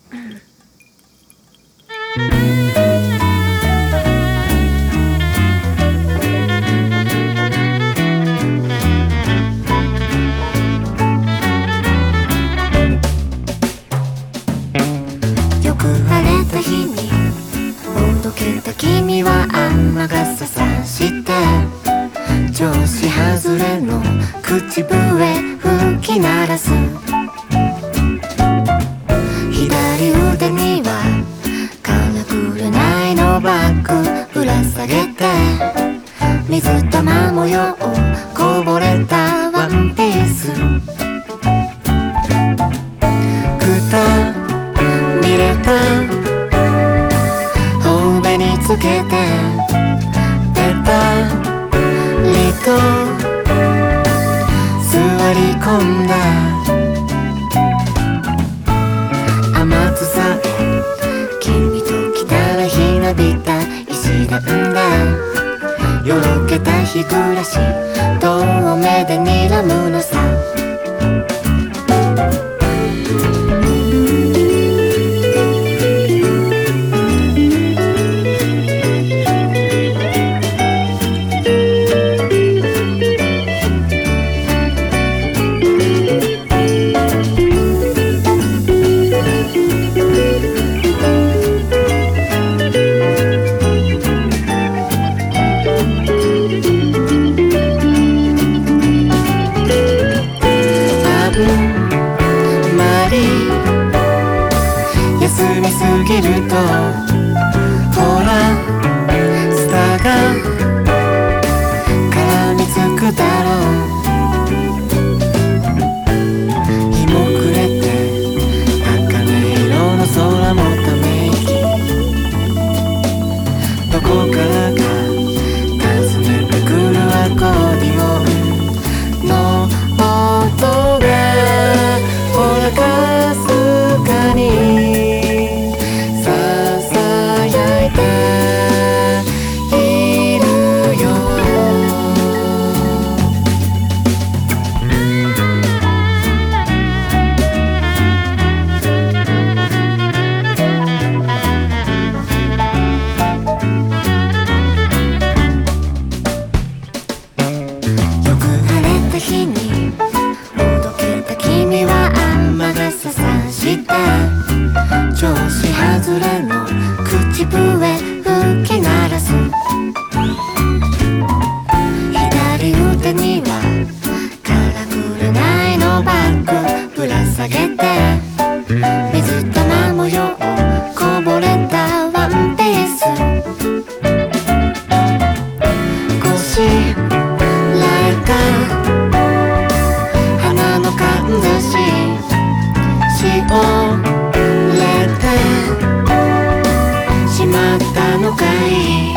よく晴れた日におどけた君は雨傘さして調子外れの口笛吹き鳴らす。左腕にはからくれないのバッグぶら下げて水玉模様こぼれたワンピース。くたびれた頬紅につけてペタリと座り込んだ。雨津さえ君と来たらひなびた石段だ。よろけた日暮らし遠目で睨むのさ。休みすぎるとほらスターが絡みつくだろう。日も暮れて茜色の空もため息。どこからか訪ねてくるアコーディオンの音がほらかすかに日におどけた君は雨傘さして調子外れの口笛吹き鳴らす。左腕にはからくれないのバッグぶら下げて水玉模様こぼれたワンピース。こしらえたかんざししおれてしまったのかい。